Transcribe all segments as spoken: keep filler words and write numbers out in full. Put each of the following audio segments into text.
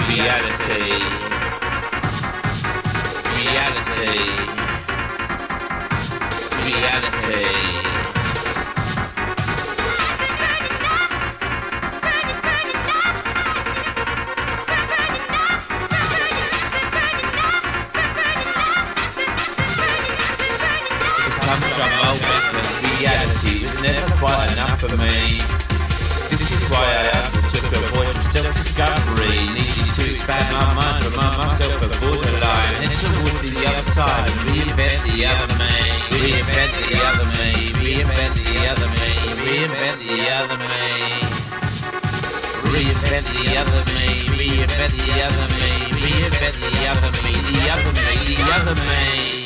Reality. Reality. Reality. Time to drum old records. Reality was never quite enough for me. This is why I took a voyage of self-discovery, needing to expand my mind, remind myself of borderline, head towards the other side and reinvent the other me, reinvent the other me, reinvent the other me, reinvent the other me, reinvent the other me, reinvent the other me, reinvent the other me, the other me, the other me.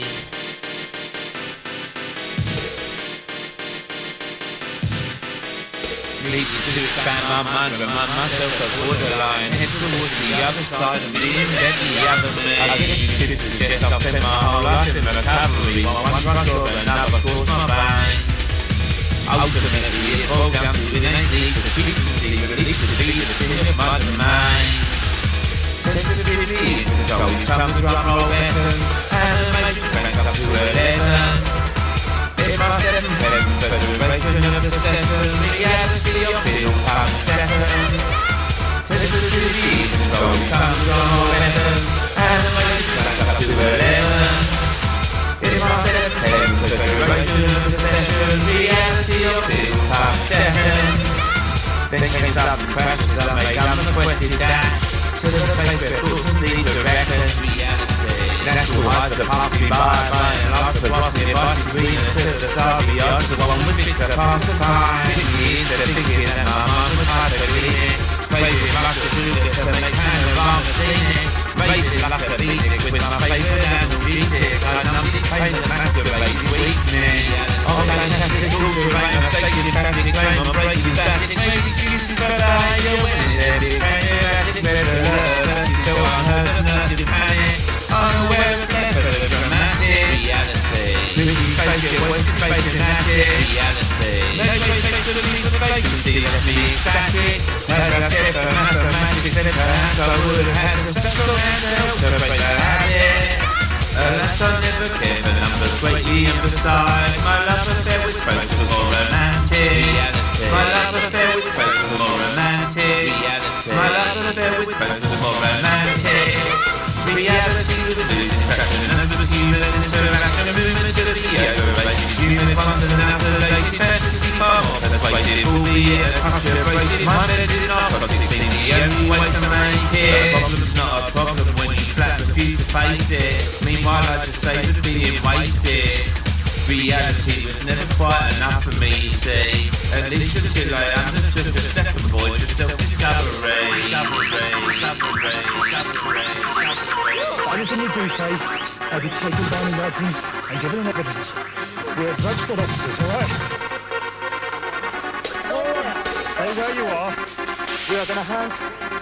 Needed to expand my mind, remind myself of borderline, head towards the other side and reinvent the other me. I guess you could suggest I've spent my whole life in recovery, while one drug or another caused my veins. Ultimately it boils down to innate need for frequency, release the beat of the feeling of my domain. Sensitivity is always come to drum roll weapon, animation crank up to eleven. If I seven heaven for the duration of the session, reality of feel come second. Sensitivity is always come to drum roll weapon, animation crank up to eleven. If I seven heaven for the duration of the session, reality of feel come second. Then came sudden crashes that make unrequested dash to the place where thoughts and deeds are reckoned. Reality. Natural highs are passing by, by and life the boss near bossy green until the side beyond the one with it to pass the time. Sitting years of thinking that my mind was hard to clean. Crazy rush to do this to make kind of on the scene. Raising like a beatnik with my favorite and the music. I numb the pain that masquerades weakness. Oh, fantastic, all the rain, I'm taking fantastic claim, I'm breaking static. Crazy excuses for failure when it's every kind of erratic. Better love, still unheard of nervous panic. Unaware of the effort of dramatic reality. Losing face it, wasted face it, magic reality. No place to leave the vacancy, let me ecstatic. As I said, for mathematics, then perhaps I would have had a special hand to help to break that habit. Alas, I never cared for numbers, greatly emphasised. My love affair with Christ was more romantic reality. My love affair with Christ was more romantic reality. My love affair with Christ was more romantic. Reality was losing traction and was human interaction, movement to the aggravated human function and isolated fantasy far more persuasive, albeit a touch of abrasive. My bed did not prostate seem the only way to make it. A problem's not a problem when you flat refuse to face it. Meanwhile I just say the being wasted. Reality was never quite enough for me, you see. At least until I undertook the second voyage of self-discovery. Discovery, discovery, discovery, discovery. Anything you do say, I'll be taken down in writing and given an evidence. We're drug squad officers, alright? Stay where you are. We are going to hand...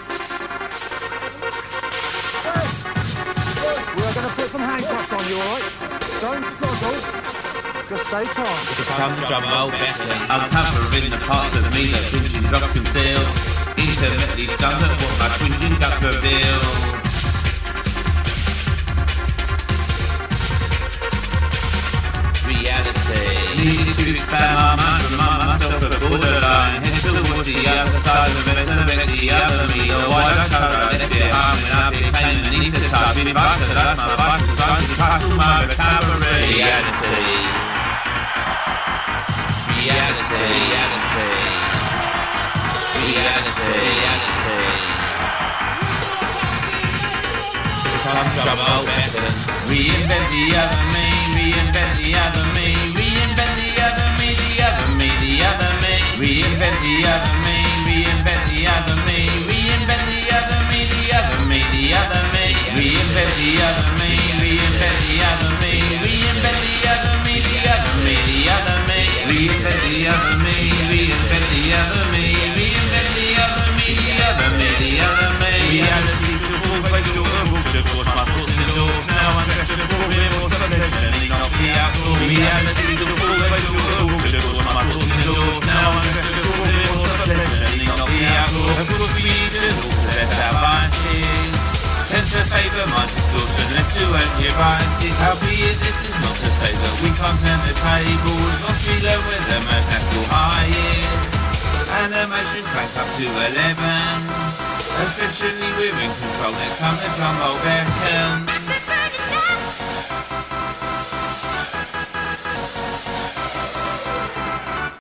We are going to put some handcuffs on you, alright? Don't struggle. Just stay calm. It's time to drum roll better. Uncovering the parts of me that twinging drugs conceal. Intimately stunned at what my twinging guts reveal. Reality. Needed to expand my mind, remind myself of borderline. Head towards the other side and resurrect the other me. The wider child I left behind when I became anaesthetized. Revitalized my vital signs to title my recovery. Reality. Reality, reality, reality, reality. It's time to drum roll weapon. Reinvent the other me, reinvent the other me, reinvent the other me, the other me, the other me. Reinvent the other me, reinvent the other me, reinvent the other me, the other me, the other me. Reinvent the other me, reinvent the other me, reinvent the other me, the other me, the other me. Reinvent the other me, reinvent the other me, reinvent the other me, the other me, the other me. Reality to the full face of the world, to force my thoughts indoors. Now I'm dressed in a full real selection, not the outdoor. Reality to the full face of the world, to force my thoughts indoors. Now I'm dressed in a full real selection, not the outdoor. Of course we need to all set our vices. devices. Albeit this is not to say that we can't turn the tables. Once we learn where the mechanical high is, animation cranked up to eleven. Essentially we're in control. Next time the drum roll beckons.